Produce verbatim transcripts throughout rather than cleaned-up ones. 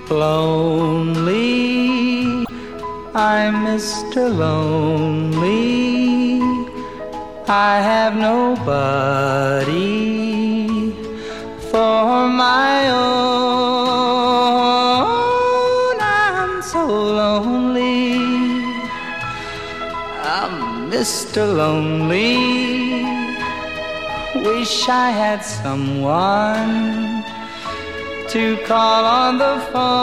Lonely, I'm Mister Lonely. I have nobody for my own. I'm so lonely. I'm Mister Lonely. Wish I had someone to call on the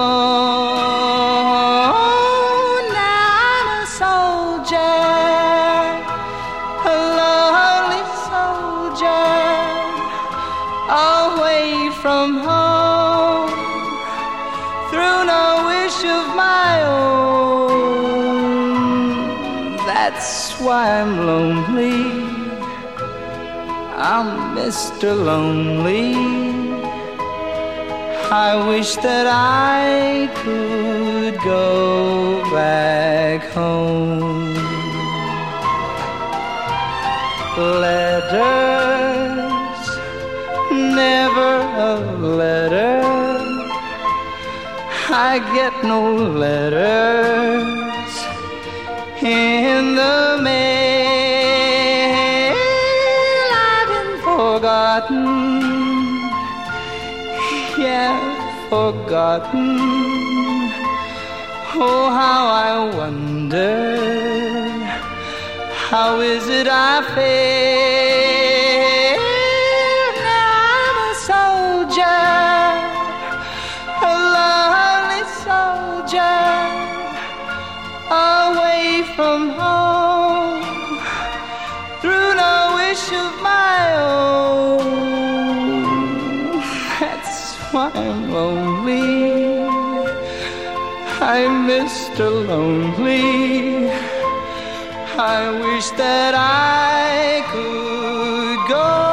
phone. Now I'm a soldier, a lonely soldier, away from home, through no wish of my own. That's why I'm lonely. I'm Mister Lonely. I wish that I could go back home. Letters, never a letter. I get no letters in the mail. I've been forgotten, yeah, forgotten. Oh, how I wonder, how is it I feel? Now I'm a soldier, a lonely soldier, away from home, through no wish of my own. That's why I'm lonely. I'm Mister Lonely. I wish that I could go